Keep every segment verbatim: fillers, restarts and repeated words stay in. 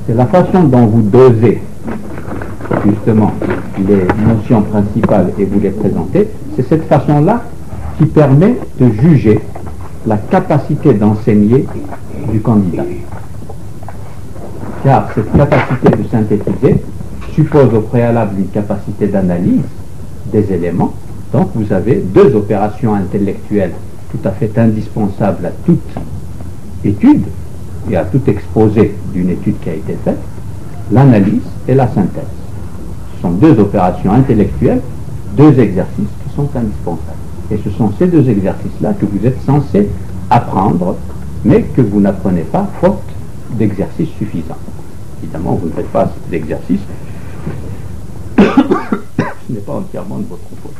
c'est la façon dont vous dosez justement les notions principales et vous les présentez, c'est cette façon-là qui permet de juger la capacité d'enseigner du candidat. Car cette capacité de synthétiser suppose au préalable une capacité d'analyse des éléments. Donc vous avez deux opérations intellectuelles tout à fait indispensables à toute étude et à tout exposé d'une étude qui a été faite, l'analyse et la synthèse. Ce sont deux opérations intellectuelles, deux exercices qui sont indispensables. Et ce sont ces deux exercices-là que vous êtes censé apprendre, mais que vous n'apprenez pas faute d'exercices suffisants. Évidemment, vous ne faites pas cet exercice. Ce n'est pas entièrement de votre faute.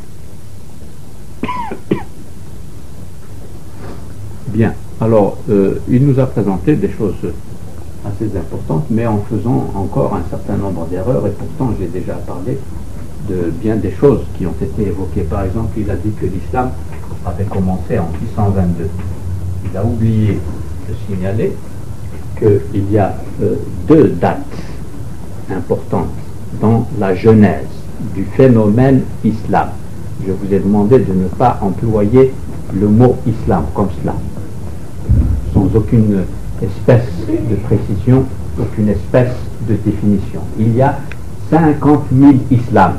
Bien, alors, euh, il nous a présenté des choses assez importantes, mais en faisant encore un certain nombre d'erreurs, et pourtant j'ai déjà parlé de bien des choses qui ont été évoquées. Par exemple, il a dit que l'islam avait commencé en six cent vingt-deux. Il a oublié de signaler qu'il y a euh, deux dates importantes dans la genèse du phénomène islam. Je vous ai demandé de ne pas employer le mot islam comme cela, sans aucune espèce de précision, aucune espèce de définition. Il y a cinquante mille islams.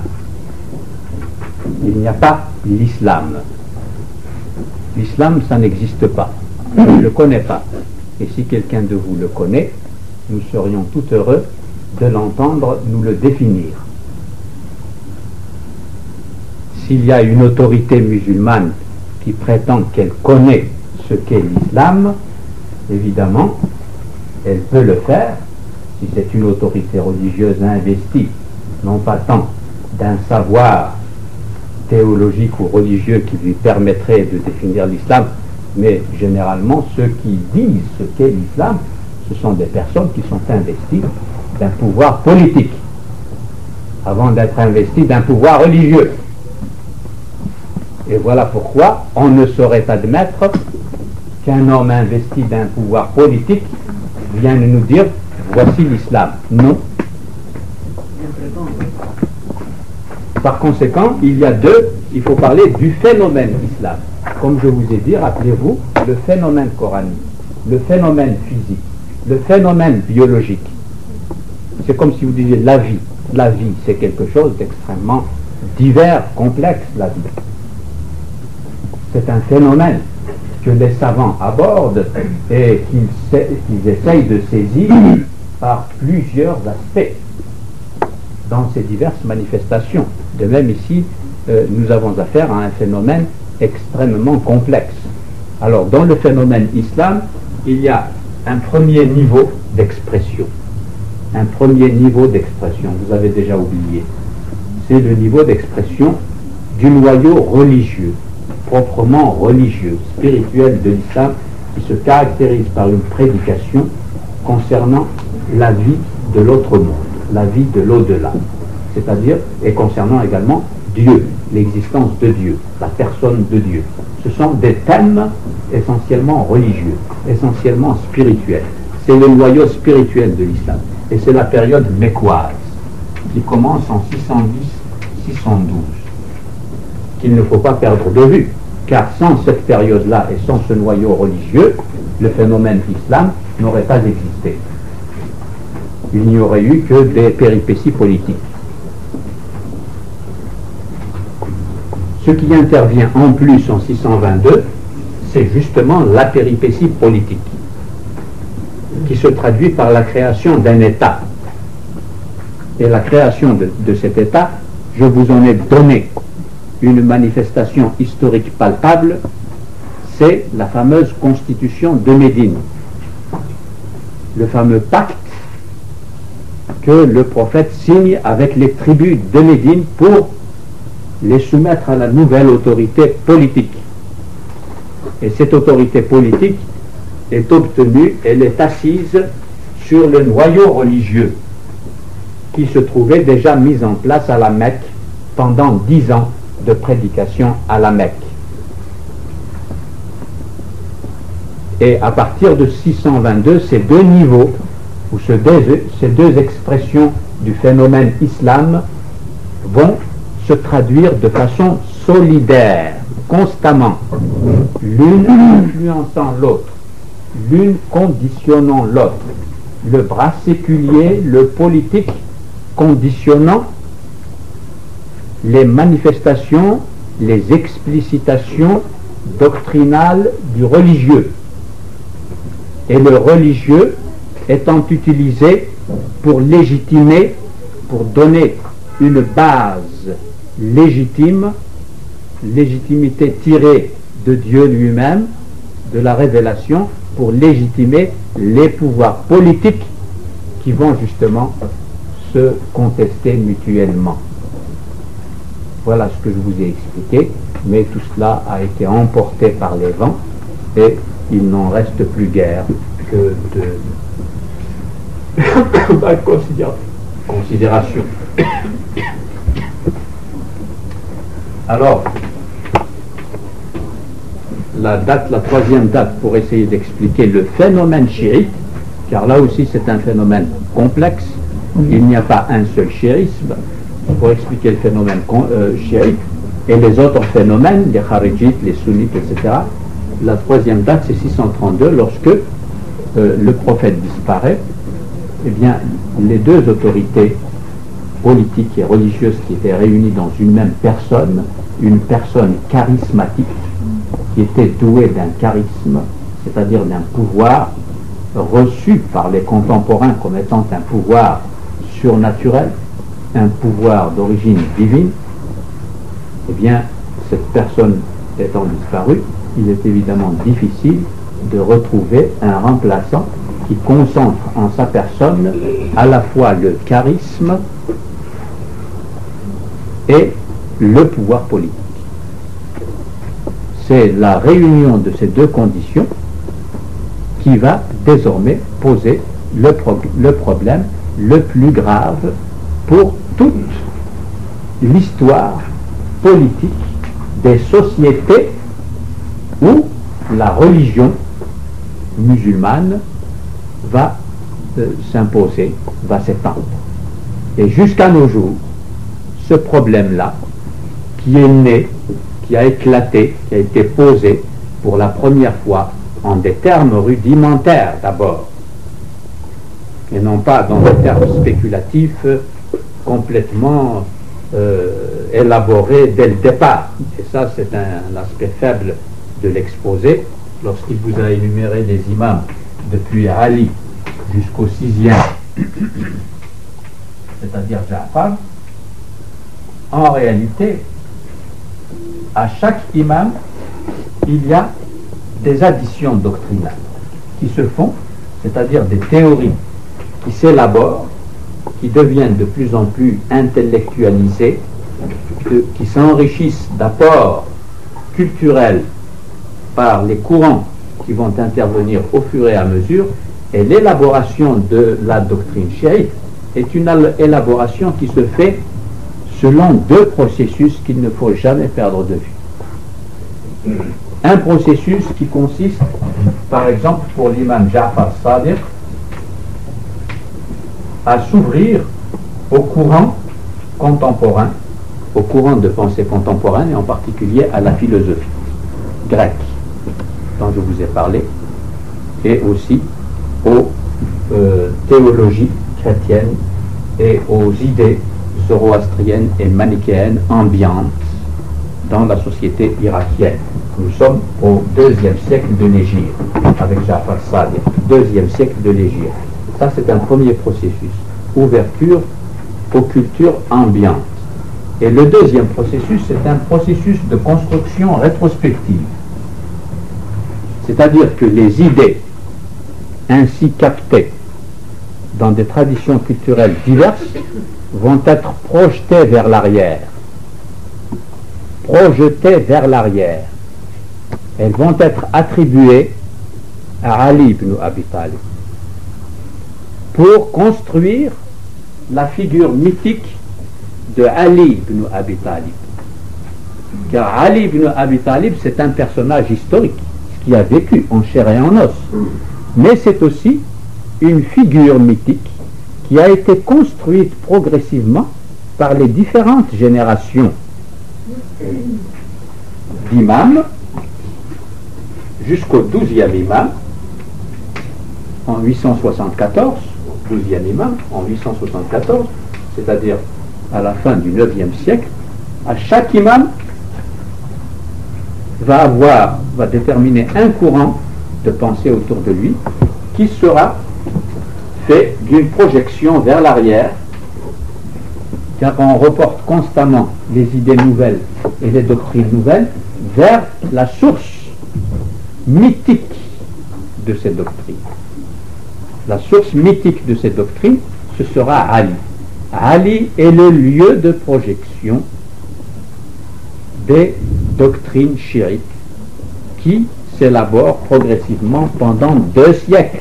Il n'y a pas l'islam. L'islam, ça n'existe pas. On ne le connaît pas. Et si quelqu'un de vous le connaît, nous serions tout heureux de l'entendre nous le définir. S'il y a une autorité musulmane qui prétend qu'elle connaît ce qu'est l'islam, évidemment, elle peut le faire si c'est une autorité religieuse investie, non pas tant d'un savoir théologique ou religieux qui lui permettrait de définir l'islam, mais généralement ceux qui disent ce qu'est l'islam, ce sont des personnes qui sont investies d'un pouvoir politique avant d'être investies d'un pouvoir religieux. Et voilà pourquoi on ne saurait admettre qu'un homme investi d'un pouvoir politique vienne nous dire voici l'islam. Non. Par conséquent, il y a deux, il faut parler du phénomène islam. Comme je vous ai dit, rappelez-vous, le phénomène coranique, le phénomène physique, le phénomène biologique. C'est comme si vous disiez la vie. La vie, c'est quelque chose d'extrêmement divers, complexe, la vie. C'est un phénomène que les savants abordent et qu'ils, qu'ils essayent de saisir par plusieurs aspects dans ces diverses manifestations. De même ici, euh, nous avons affaire à un phénomène extrêmement complexe. Alors, dans le phénomène islam, il y a un premier niveau d'expression. Un premier niveau d'expression, vous avez déjà oublié. C'est le niveau d'expression du noyau religieux, proprement religieux, spirituel de l'islam, qui se caractérise par une prédication concernant la vie de l'autre monde, la vie de l'au-delà, c'est-à-dire, et concernant également Dieu, l'existence de Dieu, la personne de Dieu. Ce sont des thèmes essentiellement religieux, essentiellement spirituels. C'est le noyau spirituel de l'islam. Et c'est la période mécoise, qui commence en six cent dix six cent douze, qu'il ne faut pas perdre de vue, car sans cette période-là et sans ce noyau religieux, le phénomène islam n'aurait pas existé. Il n'y aurait eu que des péripéties politiques. Ce qui intervient en plus en six cent vingt-deux, c'est justement la péripétie politique, qui se traduit par la création d'un État. Et la création de, de cet État, je vous en ai donné une manifestation historique palpable, c'est la fameuse constitution de Médine, le fameux pacte que le prophète signe avec les tribus de Médine pour les soumettre à la nouvelle autorité politique. Et cette autorité politique est obtenue, elle est assise sur le noyau religieux qui se trouvait déjà mis en place à la Mecque pendant dix ans de prédication à la Mecque. Et à partir de six cent vingt-deux, ces deux niveaux où ce deux, ces deux expressions du phénomène islam vont se traduire de façon solidaire, constamment, l'une influençant l'autre, l'une conditionnant l'autre, le bras séculier, le politique conditionnant les manifestations, les explicitations doctrinales du religieux, et le religieux étant utilisé pour légitimer, pour donner une base légitime, légitimité tirée de Dieu lui-même, de la révélation, pour légitimer les pouvoirs politiques qui vont justement se contester mutuellement. Voilà ce que je vous ai expliqué, mais tout cela a été emporté par les vents et il n'en reste plus guère que de considération. Alors, la date, la troisième date pour essayer d'expliquer le phénomène chiite, car là aussi c'est un phénomène complexe, il n'y a pas un seul chiisme pour expliquer le phénomène euh, chiite, et les autres phénomènes, les kharijites, les sunnites, et cetera. La troisième date c'est six cent trente-deux, lorsque euh, le prophète disparaît, eh bien les deux autorités politiques et religieuses qui étaient réunies dans une même personne, une personne charismatique, qui était douée d'un charisme, c'est-à-dire d'un pouvoir reçu par les contemporains comme étant un pouvoir surnaturel, un pouvoir d'origine divine, eh bien, cette personne étant disparue, il est évidemment difficile de retrouver un remplaçant qui concentre en sa personne à la fois le charisme et le pouvoir politique. C'est la réunion de ces deux conditions qui va désormais poser le, pro le problème le plus grave pour toute l'histoire politique des sociétés où la religion musulmane va euh, s'imposer, va s'étendre. Et jusqu'à nos jours, ce problème-là, qui est né, qui a éclaté, qui a été posé pour la première fois en des termes rudimentaires d'abord, et non pas dans des termes spéculatifs complètement euh, élaborés dès le départ. Et ça, c'est un, un aspect faible de l'exposé. Lorsqu'il vous a énuméré les imams depuis Ali jusqu'au sixième, c'est-à-dire Ja'far, en réalité, à chaque imam, il y a des additions doctrinales qui se font, c'est-à-dire des théories qui s'élaborent, qui deviennent de plus en plus intellectualisées, de, qui s'enrichissent d'apports culturels par les courants qui vont intervenir au fur et à mesure, et l'élaboration de la doctrine chiite est une élaboration qui se fait selon deux processus qu'il ne faut jamais perdre de vue. Un processus qui consiste, par exemple, pour l'imam Ja'far Sadiq, à s'ouvrir au courant contemporain, au courant de pensée contemporaine, et en particulier à la philosophie grecque, dont je vous ai parlé, et aussi aux euh, théologies chrétiennes et aux idées zoroastriennes et manichéennes ambiantes dans la société irakienne. Nous sommes au deuxième siècle de l'Hégire, avec Ja'far Sadiq, deuxième siècle de l'Hégire. Ça, c'est un premier processus, ouverture aux cultures ambiantes. Et le deuxième processus, c'est un processus de construction rétrospective. C'est-à-dire que les idées ainsi captées dans des traditions culturelles diverses vont être projetées vers l'arrière. Projetées vers l'arrière. Elles vont être attribuées à Ali ibn Abi Talib pour construire la figure mythique de Ali ibn Abi Talib. Car Ali ibn Abi Talib, c'est un personnage historique qui a vécu en chair et en os. Mais c'est aussi une figure mythique qui a été construite progressivement par les différentes générations d'imams jusqu'au douzième imam en huit cent soixante-quatorze, douzième imam en huit cent soixante-quatorze, c'est-à-dire à la fin du neuvième siècle. À chaque imam va avoir, va déterminer un courant de pensée autour de lui qui sera fait d'une projection vers l'arrière, car on reporte constamment les idées nouvelles et les doctrines nouvelles vers la source mythique de ces doctrines. La source mythique de ces doctrines, ce sera Ali. Ali est le lieu de projection des doctrines chiites qui s'élaborent progressivement pendant deux siècles,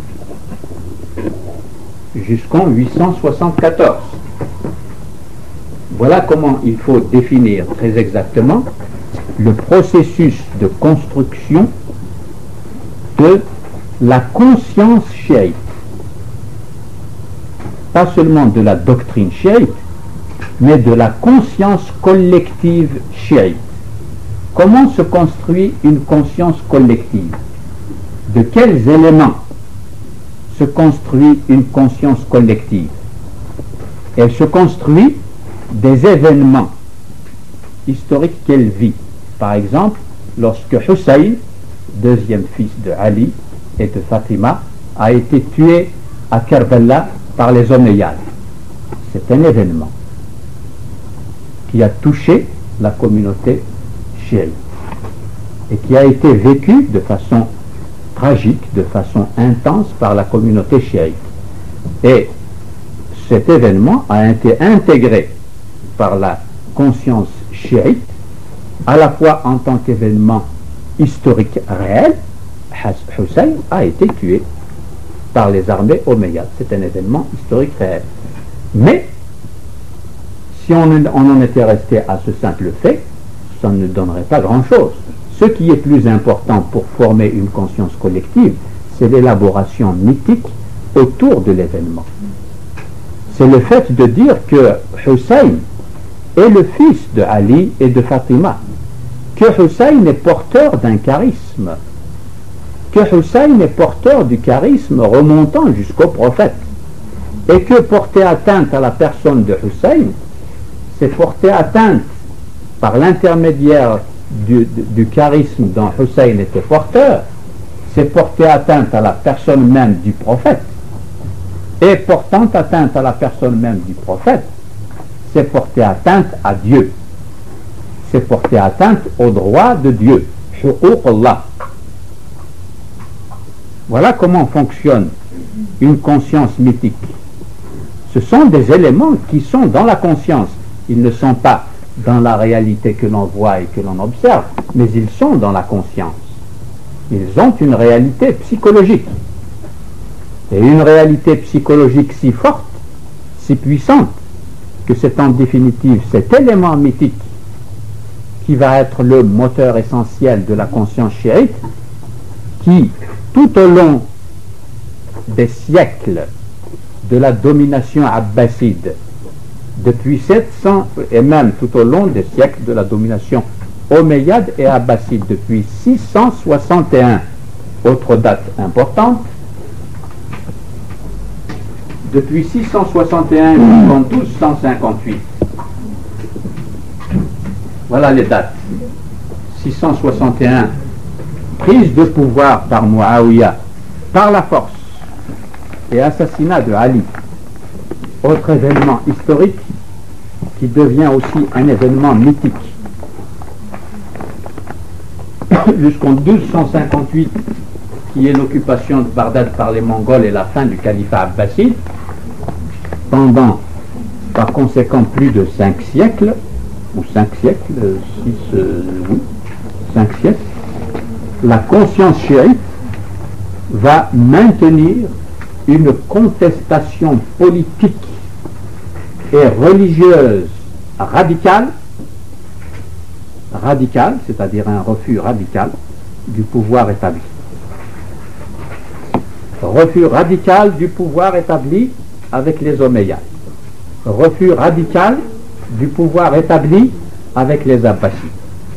jusqu'en huit cent soixante-quatorze. Voilà comment il faut définir très exactement le processus de construction de la conscience chiite. Pas seulement de la doctrine chiite, mais de la conscience collective chiite. Comment se construit une conscience collective? De quels éléments se construit une conscience collective? Elle se construit des événements historiques qu'elle vit. Par exemple, lorsque Hussein, deuxième fils de Ali et de Fatima, a été tué à Karbala par les Omeyyades. C'est un événement qui a touché la communauté chiite et qui a été vécu de façon tragique, de façon intense par la communauté chiite. Et cet événement a été intégré par la conscience chiite, à la fois en tant qu'événement historique réel. Hussein a été tué par les armées omeyyades. C'est un événement historique réel. Mais si on, on en était resté à ce simple fait, ça ne donnerait pas grand-chose. Ce qui est plus important pour former une conscience collective, c'est l'élaboration mythique autour de l'événement. C'est le fait de dire que Hussein est le fils de Ali et de Fatima, que Hussein est porteur d'un charisme, que Hussein est porteur du charisme remontant jusqu'au prophète, et que porter atteinte à la personne de Hussein, c'est porter atteinte par l'intermédiaire du, du, du charisme dont Hussein était porteur, c'est porter atteinte à la personne même du prophète. Et portant atteinte à la personne même du prophète, c'est porter atteinte à Dieu. C'est porter atteinte au droit de Dieu. Huquq Allah. Voilà comment fonctionne une conscience mythique. Ce sont des éléments qui sont dans la conscience. Ils ne sont pas dans la réalité que l'on voit et que l'on observe, mais ils sont dans la conscience. Ils ont une réalité psychologique. Et une réalité psychologique si forte, si puissante, que c'est en définitive cet élément mythique qui va être le moteur essentiel de la conscience chiite, qui, tout au long des siècles de la domination abbasside, depuis sept cents, et même tout au long des siècles de la domination omeyyade et abbasside, depuis six cent soixante et un, autre date importante, depuis six cent soixante et un jusqu'en douze cent cinquante-huit. Voilà les dates. six cent soixante et un, prise de pouvoir par Muawiyah, par la force, et assassinat de Ali. Autre événement historique qui devient aussi un événement mythique. Jusqu'en douze cent cinquante-huit, qui est l'occupation de Bagdad par les Mongols et la fin du califat abbasside, pendant par conséquent plus de cinq siècles, ou cinq siècles, six, euh, oui, cinq siècles, la conscience chiite va maintenir une contestation politique et religieuse radicale, radicale, c'est-à-dire un refus radical du pouvoir établi. refus radical du pouvoir établi avec les Omeyyades, refus radical du pouvoir établi avec les Abbasides.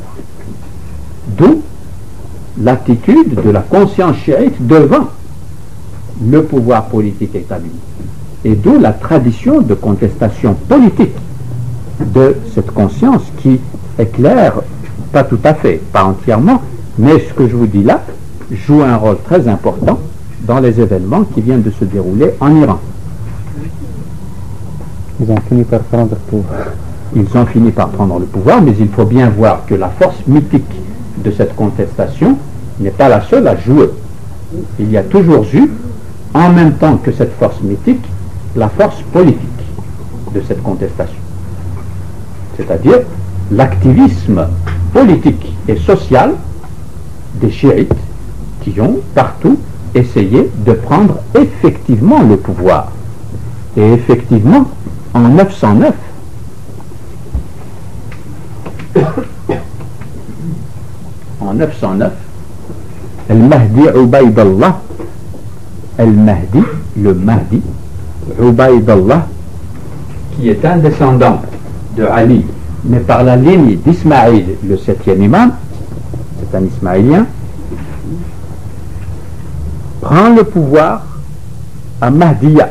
D'où l'attitude de la conscience chiite devant le pouvoir politique établi. Et d'où la tradition de contestation politique de cette conscience qui éclaire, pas tout à fait, pas entièrement, mais ce que je vous dis là joue un rôle très important dans les événements qui viennent de se dérouler en Iran. Ils ont fini par prendre le pouvoir. Ils ont fini par prendre le pouvoir, mais il faut bien voir que la force mythique de cette contestation n'est pas la seule à jouer. Il y a toujours eu, en même temps que cette force mythique, la force politique de cette contestation. C'est-à-dire l'activisme politique et social des chiites qui ont partout essayé de prendre effectivement le pouvoir. Et effectivement, en neuf cent neuf, en neuf cent neuf, Al-Mahdi Ubaydallah, Al-Mahdi, le Mahdi, Ubaydallah, qui est un descendant de Ali, mais par la ligne d'Ismaïl, le septième imam, c'est un Ismaïlien, prend le pouvoir à Mahdiya,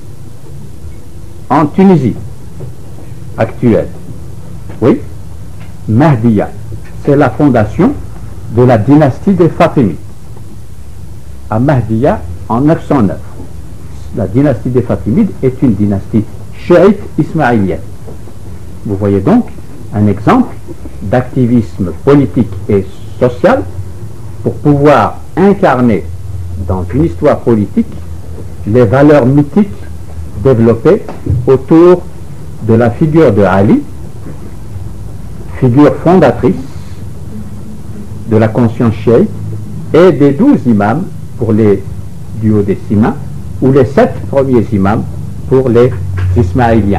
en Tunisie actuelle. Oui, Mahdiya, c'est la fondation de la dynastie des Fatimides, à Mahdiya en neuf cent neuf. La dynastie des Fatimides est une dynastie chiite ismaélienne. Vous voyez donc un exemple d'activisme politique et social pour pouvoir incarner dans une histoire politique les valeurs mythiques développées autour de la figure de Ali, figure fondatrice de la conscience chiite, et des douze imams pour les duodécimains, ou les sept premiers imams pour les ismaéliens.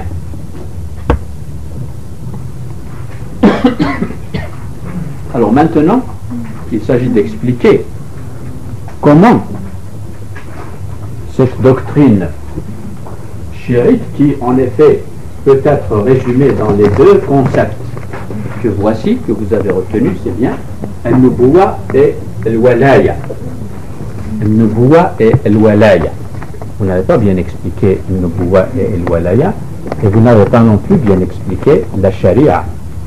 Alors maintenant, il s'agit d'expliquer comment cette doctrine chiite, qui en effet peut être résumée dans les deux concepts que voici, que vous avez retenus, c'est bien, Al-Nubuwa et Al-Walaya. Al-Nubuwa et Al-Walaya. Vous n'avez pas bien expliqué Al-Nubuwa et Al-Walaya, et vous n'avez pas non plus bien expliqué la Sharia.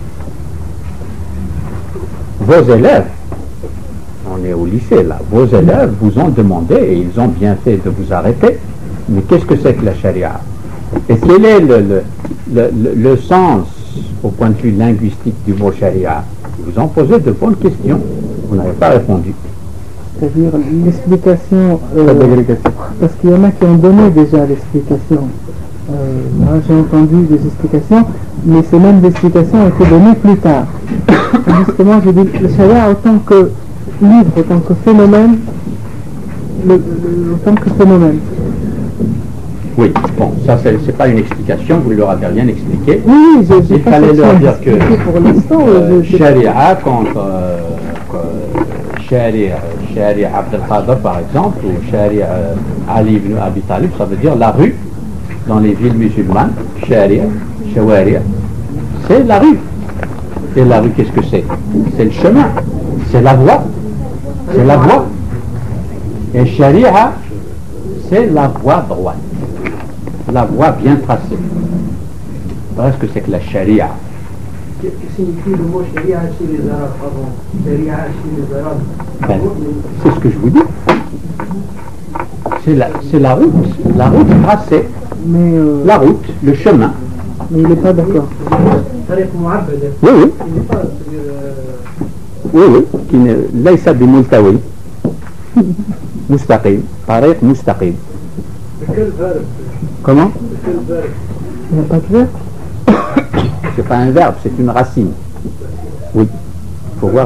Vos élèves, on est au lycée là, vos élèves vous ont demandé, et ils ont bien fait de vous arrêter, mais qu'est-ce que c'est que la Sharia? Et quel est le, le, le, le, le sens, au point de vue linguistique, du mot Sharia? Ils vous ont posé de bonnes questions, vous n'avez pas répondu. C'est-à-dire l'explication, euh, parce qu'il y en a qui ont donné déjà l'explication. Euh, moi j'ai entendu des explications, mais ces mêmes explications ont été données plus tard. Justement, je dis le Sharia autant que livre, autant que phénomène, le, le, autant que phénomène. Oui, bon, ça c'est pas une explication, vous leur avez rien expliqué. Oui, je, il fallait leur dire que pour l'instant, euh, Sharia contre euh, Sharia, Sharia Abd al-Qadir par exemple, ou Sharia euh, Ali ibn Abi Talib, ça veut dire la rue dans les villes musulmanes. Sharia, Shawaria, c'est la rue. Et la rue, qu'est-ce que c'est? C'est le chemin, c'est la voie, c'est la voie. Et Sharia, c'est la voie droite, la voie bien tracée. Voilà ce que c'est que la Sharia. Qu'est-ce que signifie le mot Sharia chez les Arabes avant? Sharia chez les Arabes. Ben, c'est ce que je vous dis. C'est la, c'est la route, la route tracée. Mais euh, la route, le chemin. Mais il n'est pas d'accord. Oui, oui. Il n'est pas. Euh... Oui, oui. Qui ne laisse bi multawi. Mustaqim. Tariq mustaqim. Quel verbe? Comment? Quel verbe? Il n'y a pas de verbe. C'est pas un verbe, c'est une racine. Oui. Il faut voir.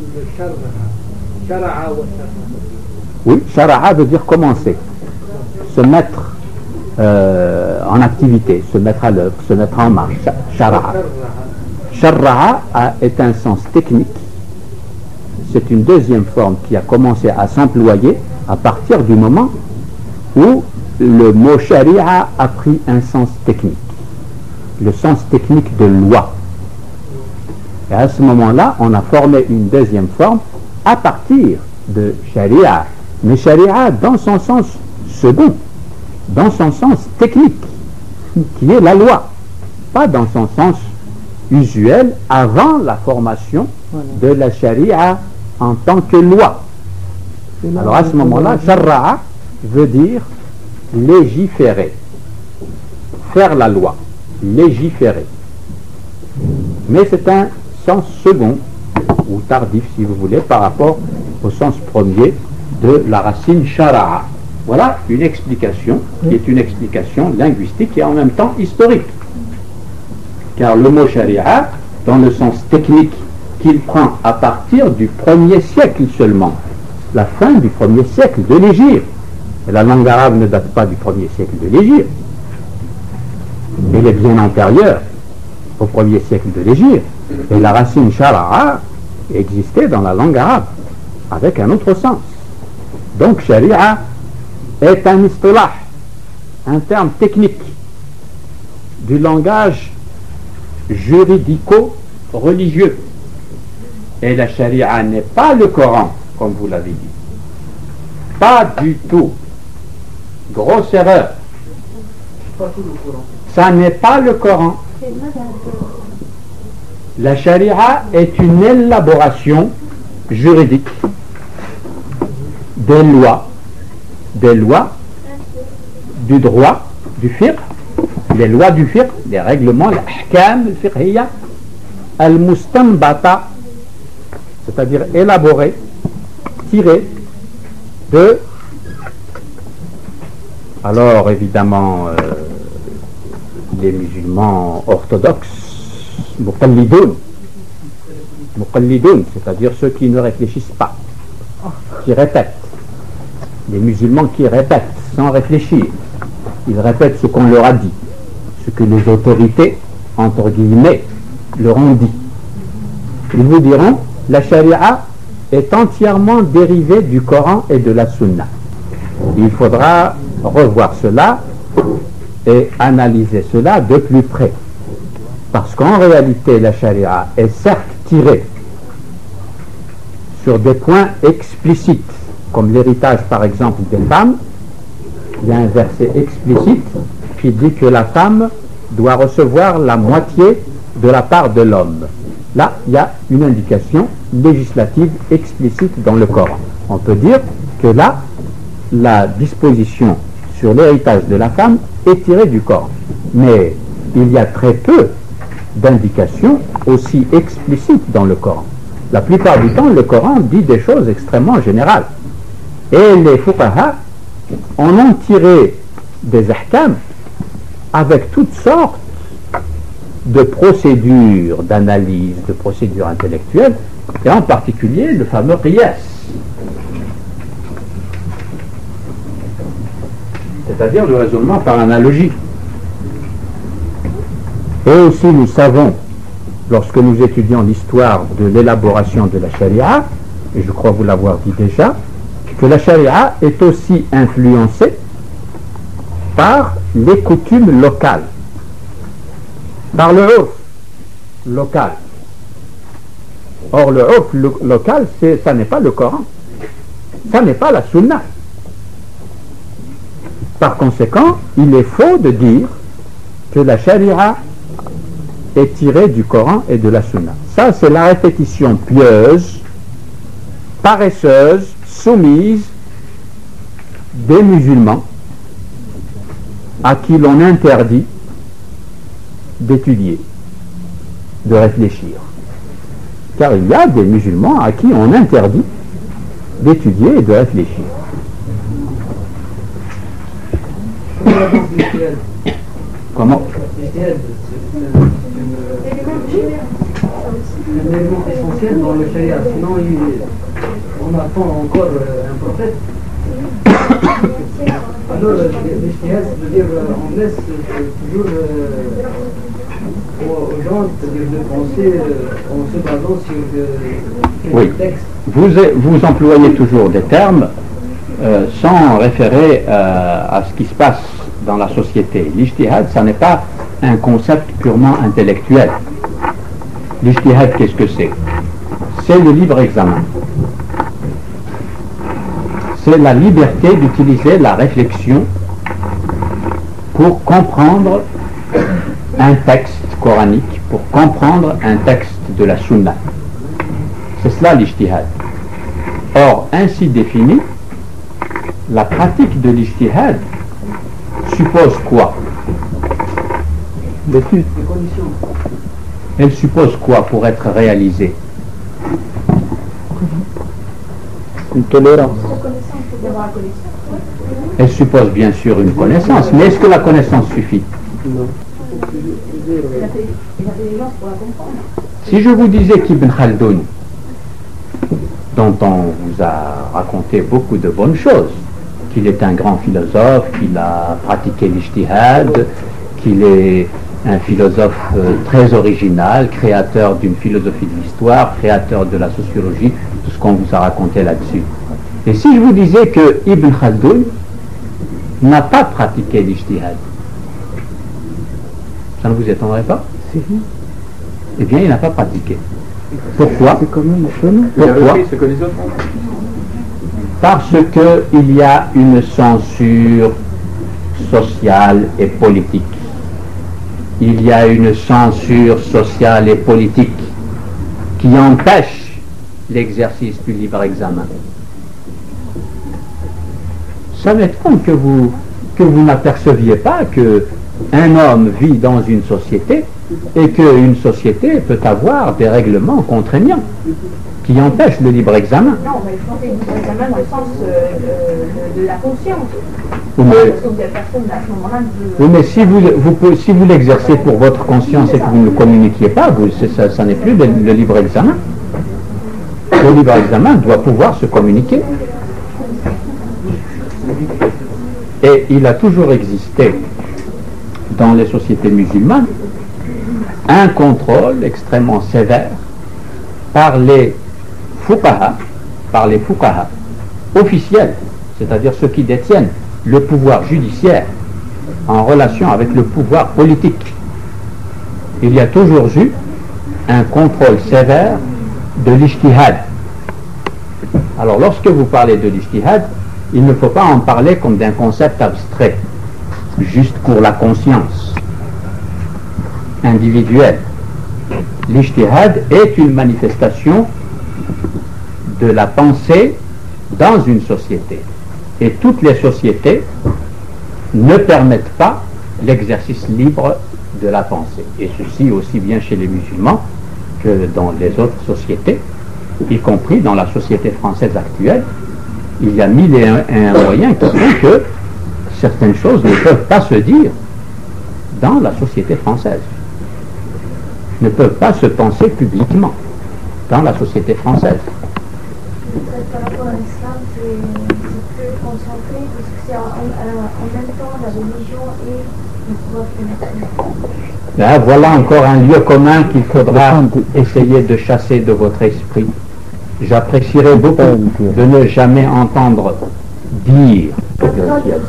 Oui, shara'a veut dire commencer. Se mettre euh, en activité, se mettre à l'œuvre, se mettre en marche. Shara'a. Shara'a est un sens technique. C'est une deuxième forme qui a commencé à s'employer à partir du moment où le mot sharia a pris un sens technique, le sens technique de loi. Et à ce moment-là, on a formé une deuxième forme à partir de sharia, mais sharia dans son sens second, dans son sens technique, qui est la loi, pas dans son sens usuel avant la formation de la sharia en tant que loi. Alors à ce moment-là, sharra'a veut dire légiférer, faire la loi, légiférer. Mais c'est un sens second, ou tardif si vous voulez, par rapport au sens premier de la racine shara'a. Voilà une explication qui est une explication linguistique et en même temps historique. Car le mot sharia, dans le sens technique qu'il prend à partir du premier siècle seulement, la fin du premier siècle de l'Hégire. Et la langue arabe ne date pas du premier siècle de l'Hégire. Elle est bien antérieure au premier siècle de l'Hégire. Et la racine shara'a existait dans la langue arabe, avec un autre sens. Donc sharia est un istilah, un terme technique du langage juridico-religieux. Et la sharia n'est pas le Coran, comme vous l'avez dit. Pas du tout. Grosse erreur. Ça n'est pas le Coran. La sharia est une élaboration juridique des lois, des lois du droit, du fiqh, les lois du fiqh, les règlements, l'ahkam al-fiqhiyya, al-mustanbata, c'est-à-dire élaborés, tirés de, alors évidemment, euh, les musulmans orthodoxes, muqallidoun, muqallidoun, c'est-à-dire ceux qui ne réfléchissent pas, qui répètent, les musulmans qui répètent sans réfléchir, ils répètent ce qu'on leur a dit, ce que les autorités, entre guillemets, leur ont dit. Ils vous diront, la sharia est entièrement dérivée du Coran et de la Sunna. Il faudra revoir cela et analyser cela de plus près. Parce qu'en réalité, la sharia est certes tirée sur des points explicites, comme l'héritage par exemple des femmes. Il y a un verset explicite qui dit que la femme doit recevoir la moitié de la part de l'homme. Là, il y a une indication législative explicite dans le Coran. On peut dire que là, la disposition sur l'héritage de la femme est tirée du Coran. Mais il y a très peu d'indications aussi explicites dans le Coran. La plupart du temps, le Coran dit des choses extrêmement générales. Et les fuqaha en ont tiré des ahkam avec toutes sortes de procédures d'analyse, de procédures intellectuelles, et en particulier le fameux qiyas. C'est-à-dire le raisonnement par analogie. Et aussi nous savons, lorsque nous étudions l'histoire de l'élaboration de la sharia, et je crois vous l'avoir dit déjà, que la sharia est aussi influencée par les coutumes locales, par le urf local. Or le urf lo local, ça n'est pas le Coran, ça n'est pas la Sunna. Par conséquent, il est faux de dire que la sharia est tirée du Coran et de la Sunna. Ça, c'est la répétition pieuse, paresseuse, soumise des musulmans à qui l'on interdit d'étudier, de réfléchir. Car il y a des musulmans à qui on interdit d'étudier et de réfléchir. Comment? Un élément essentiel dans le sharia, sinon il, on attend encore euh, un prophète. Alors, l'ijtihad, c'est-à-dire on laisse toujours euh, aux gens de penser euh, en se basant sur euh, quelques oui. textes. Vous, vous employez toujours des termes euh, sans référer euh, à ce qui se passe dans la société. L'ijtihad, ça n'est pas un concept purement intellectuel. L'ijtihad, qu'est-ce que c'est? C'est le libre examen. C'est la liberté d'utiliser la réflexion pour comprendre un texte coranique, pour comprendre un texte de la sunna. C'est cela l'ijtihad. Or, ainsi défini, la pratique de l'ijtihad suppose quoi? L'étude. Elle suppose quoi pour être réalisée? Une tolérance. Elle suppose bien sûr une connaissance, mais est-ce que la connaissance suffit? Non. Si je vous disais qu'Ibn Khaldoun, dont on vous a raconté beaucoup de bonnes choses, qu'il est un grand philosophe, qu'il a pratiqué l'ijtihad, qu'il est un philosophe euh, très original, créateur d'une philosophie de l'histoire, créateur de la sociologie, tout ce qu'on vous a raconté là-dessus. Et si je vous disais que Ibn Khaldoun n'a pas pratiqué l'ijtihad, ça ne vous étonnerait pas? Si. Eh bien, il n'a pas pratiqué. Pourquoi? C'est quand même étonnant. Pourquoi? Parce qu'il y a une censure sociale et politique. Il y a une censure sociale et politique qui empêche l'exercice du libre examen. Ça m'étonne que vous, que vous n'aperceviez pas que un homme vit dans une société et qu'une société peut avoir des règlements contraignants qui empêchent le libre examen. Non, mais je pensais le libre examen dans le sens euh, de, de la conscience. Oui, mais, Parce que vous avez personne à ce moment-là de... oui, mais si vous, vous, si vous l'exercez pour votre conscience et que vous ne le communiquiez pas, vous, ça, ça n'est plus le, le libre examen. Le libre examen doit pouvoir se communiquer. Et il a toujours existé dans les sociétés musulmanes un contrôle extrêmement sévère par les fuqaha, par les fuqaha officiels, c'est-à-dire ceux qui détiennent le pouvoir judiciaire en relation avec le pouvoir politique. Il y a toujours eu un contrôle sévère de l'ijtihad. Alors lorsque vous parlez de l'ijtihad, il ne faut pas en parler comme d'un concept abstrait, juste pour la conscience individuelle. L'ijtihad est une manifestation de la pensée dans une société. Et toutes les sociétés ne permettent pas l'exercice libre de la pensée. Et ceci aussi bien chez les musulmans que dans les autres sociétés, y compris dans la société française actuelle. Il y a mille et un, un moyens qui font que certaines choses ne peuvent pas se dire dans la société française, ne peuvent pas se penser publiquement dans la société française. Par rapport à l'islam, c'est plus concentré parce que c'est en, en même temps la religion et le pouvoir politique. Là, voilà encore un lieu commun qu'il faudra essayer de chasser de votre esprit. J'apprécierais beaucoup de ne jamais entendre dire. Dans le religion,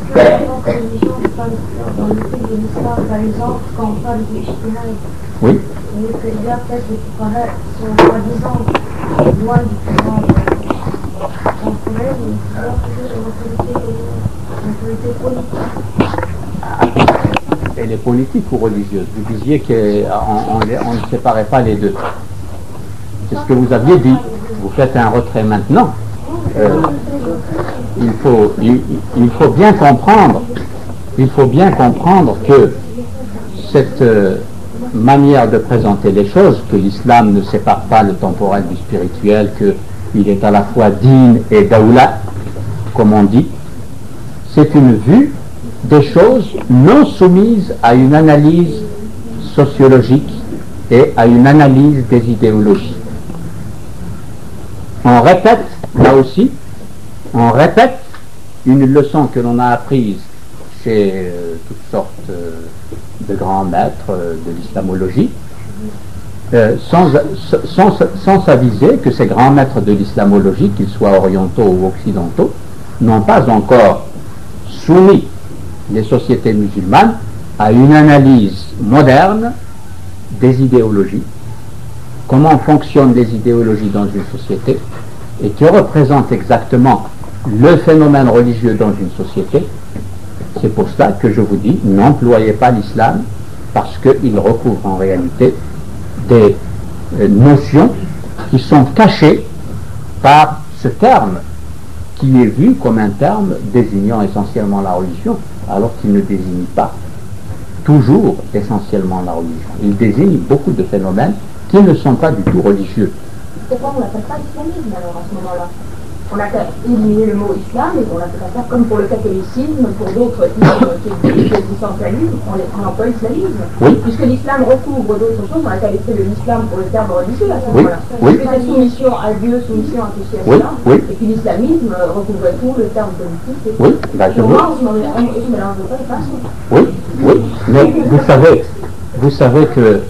dans le pays de l'islam, par exemple, quand on parle du ijtihad, Oui. il y a peut-être les fuqaha qui sont soi-disant loin du pouvoir temporel, mais il y a toujours l'autorité politique. Et les politiques ou religieuses? Vous disiez qu'on on, on ne séparait pas les deux. C'est ce que vous aviez dit. Vous faites un retrait maintenant. Euh, il, faut, il, il faut bien comprendre, il faut bien comprendre que cette euh, manière de présenter les choses, que l'islam ne sépare pas le temporel du spirituel, qu'il est à la fois din et daoula, comme on dit, c'est une vue des choses non soumises à une analyse sociologique et à une analyse des idéologies. On répète, là aussi, on répète une leçon que l'on a apprise chez euh, toutes sortes euh, de grands maîtres euh, de l'islamologie, euh, sans, sans, sans s'aviser que ces grands maîtres de l'islamologie, qu'ils soient orientaux ou occidentaux, n'ont pas encore soumis les sociétés musulmanes à une analyse moderne des idéologies, comment fonctionnent les idéologies dans une société, et qui représentent exactement le phénomène religieux dans une société. C'est pour cela que je vous dis, n'employez pas l'islam, parce qu'il recouvre en réalité des euh, notions qui sont cachées par ce terme, qui est vu comme un terme désignant essentiellement la religion, alors qu'il ne désigne pas toujours essentiellement la religion. Il désigne beaucoup de phénomènes qui ne sont pas du tout religieux. Pourquoi on l'appelle pas islamisme alors à ce moment-là? On a qu'à éliminer le mot islam et on a qu'à faire comme pour le catholicisme, pour d'autres types d'essentialisme, on, on emploie islamisme. Oui. Puisque l'islam recouvre d'autres choses, on a qu'à laisser de l'islam pour le terme religieux à ce Oui. moment-là. Oui. Parce que c'est soumission à Dieu, soumission à ceci, à Oui. cela. Oui. Et puis l'islamisme recouvre tout, le terme politique. Et Oui, ben je pour veux. moi, on ne se mélange pas les façons. Oui, oui, mais vous savez, vous savez que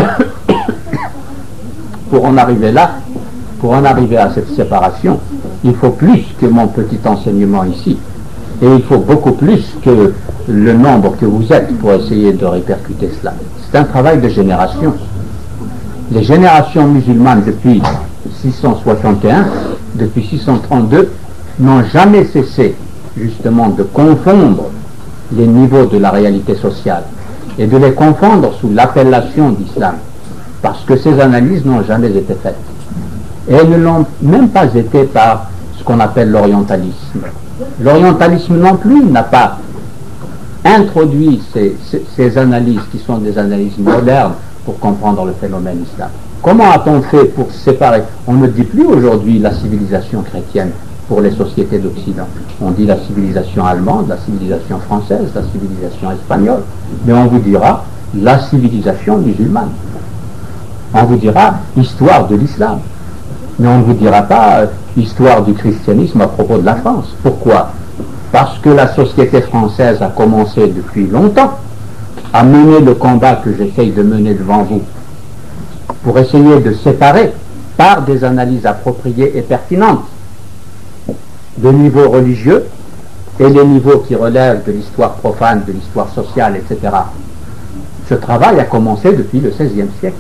pour en arriver là, pour en arriver à cette séparation, il faut plus que mon petit enseignement ici, et il faut beaucoup plus que le nombre que vous êtes pour essayer de répercuter cela. C'est un travail de génération. Les générations musulmanes depuis six cent soixante et un, depuis six cent trente-deux, n'ont jamais cessé justement de confondre les niveaux de la réalité sociale et de les confondre sous l'appellation d'islam, parce que ces analyses n'ont jamais été faites. Et elles ne l'ont même pas été par ce qu'on appelle l'orientalisme. L'orientalisme non plus n'a pas introduit ces, ces, ces analyses qui sont des analyses modernes pour comprendre le phénomène islam. Comment a-t-on fait pour séparer? On ne dit plus aujourd'hui la civilisation chrétienne pour les sociétés d'Occident. On dit la civilisation allemande, la civilisation française, la civilisation espagnole, mais on vous dira la civilisation musulmane. On vous dira histoire de l'islam, mais on ne vous dira pas euh, histoire du christianisme à propos de la France. Pourquoi? Parce que la société française a commencé depuis longtemps à mener le combat que j'essaye de mener devant vous, pour essayer de séparer par des analyses appropriées et pertinentes le niveau religieux et les niveaux qui relèvent de l'histoire profane, de l'histoire sociale, et cetera. Ce travail a commencé depuis le seizième siècle.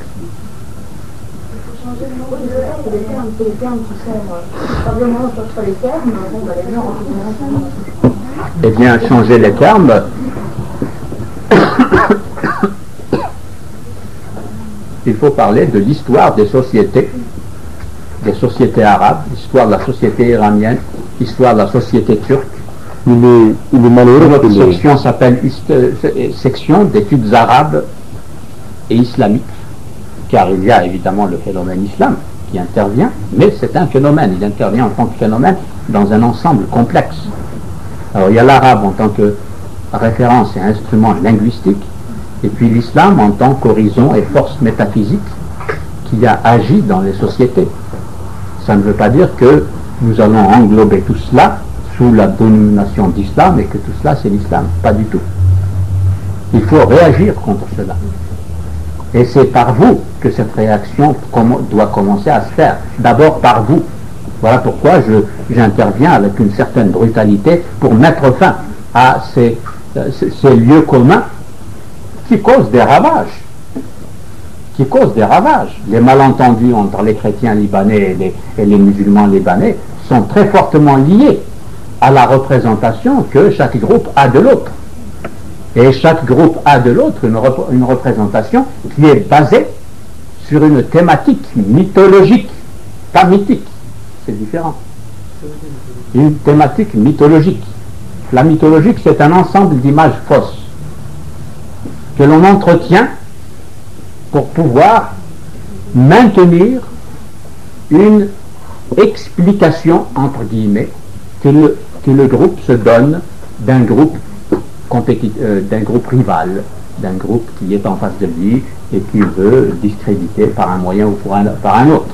C'est des termes, c'est des termes qui sont probablement contre les termes, bon, bah, les gens ont Eh bien, changer les termes, il faut parler de l'histoire des sociétés, des sociétés arabes, l'histoire de la société iranienne, l'histoire de la société turque. Il est, il est malheureux. Notre Il est... section s'appelle euh, section d'études arabes et islamiques, car il y a évidemment le phénomène islam qui intervient, mais c'est un phénomène, il intervient en tant que phénomène dans un ensemble complexe. Alors il y a l'arabe en tant que référence et instrument linguistique, et puis l'islam en tant qu'horizon et force métaphysique qui a agi dans les sociétés. Ça ne veut pas dire que nous allons englober tout cela sous la domination d'islam et que tout cela c'est l'islam, pas du tout. Il faut réagir contre cela. Et c'est par vous que cette réaction doit commencer à se faire. D'abord par vous. Voilà pourquoi je, j'interviens avec une certaine brutalité pour mettre fin à ces, ces lieux communs qui causent des ravages. Qui causent des ravages. Les malentendus entre les chrétiens libanais et les, et les musulmans libanais sont très fortement liés à la représentation que chaque groupe a de l'autre. Et chaque groupe a de l'autre une, rep- une représentation qui est basée sur une thématique mythologique, pas mythique, c'est différent. Une thématique mythologique. La mythologique, c'est un ensemble d'images fausses que l'on entretient pour pouvoir maintenir une explication, entre guillemets, que le, que le groupe se donne d'un groupe compétit- euh, d'un groupe rival, d'un groupe qui est en face de lui et qui veut discréditer par un moyen ou pour un, par un autre.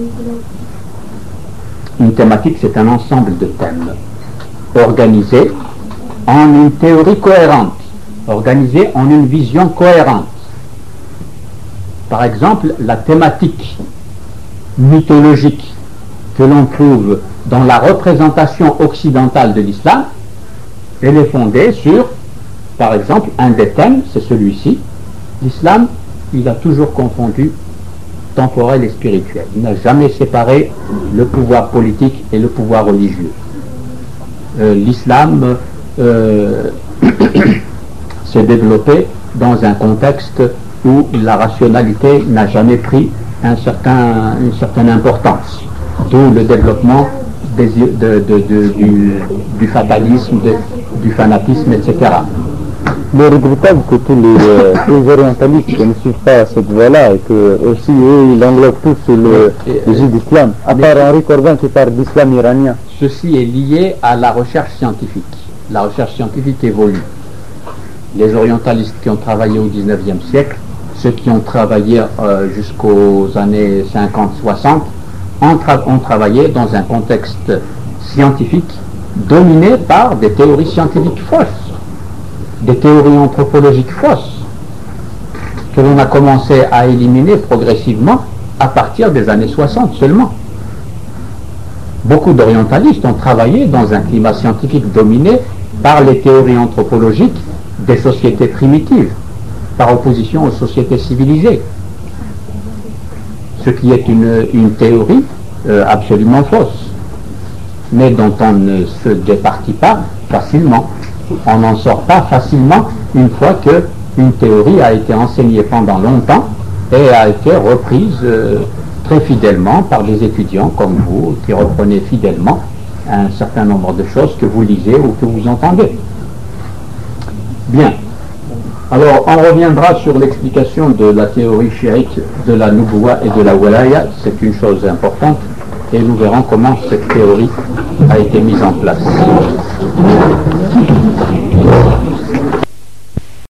Une thématique, c'est un ensemble de thèmes organisés en une théorie cohérente, organisés en une vision cohérente. Par exemple, la thématique mythologique que l'on trouve dans la représentation occidentale de l'islam, elle est fondée sur, par exemple, un des thèmes, c'est celui-ci. L'islam, il a toujours confondu temporel et spirituel. Il n'a jamais séparé le pouvoir politique et le pouvoir religieux. Euh, l'islam euh, s'est développé dans un contexte où la rationalité n'a jamais pris un certain, une certaine importance, d'où le développement des, de, de, de, du, du fatalisme, de, du fanatisme, et cetera. Il est regrettable que tous les, euh, tous les orientalistes ne suivent pas cette voie-là et que aussi eux, ils englobent tous le l'égide d'islam, à part Henri Corbin qui parle d'islam iranien. Ceci est lié à la recherche scientifique. La recherche scientifique évolue. Les orientalistes qui ont travaillé au dix-neuvième siècle, ceux qui ont travaillé euh, jusqu'aux années cinquante soixante, ont, tra ont travaillé dans un contexte scientifique dominé par des théories scientifiques fausses, des théories anthropologiques fausses, que l'on a commencé à éliminer progressivement à partir des années soixante seulement. Beaucoup d'orientalistes ont travaillé dans un climat scientifique dominé par les théories anthropologiques des sociétés primitives, par opposition aux sociétés civilisées. Ce qui est une, une théorie euh, absolument fausse, mais dont on ne se départit pas facilement. On n'en sort pas facilement une fois qu'une théorie a été enseignée pendant longtemps et a été reprise euh, très fidèlement par des étudiants comme vous, qui reprenez fidèlement un certain nombre de choses que vous lisez ou que vous entendez. Bien. Alors, on reviendra sur l'explication de la théorie chiite de la Nubuwa et de la Walaya. C'est une chose importante et nous verrons comment cette théorie a été mise en place.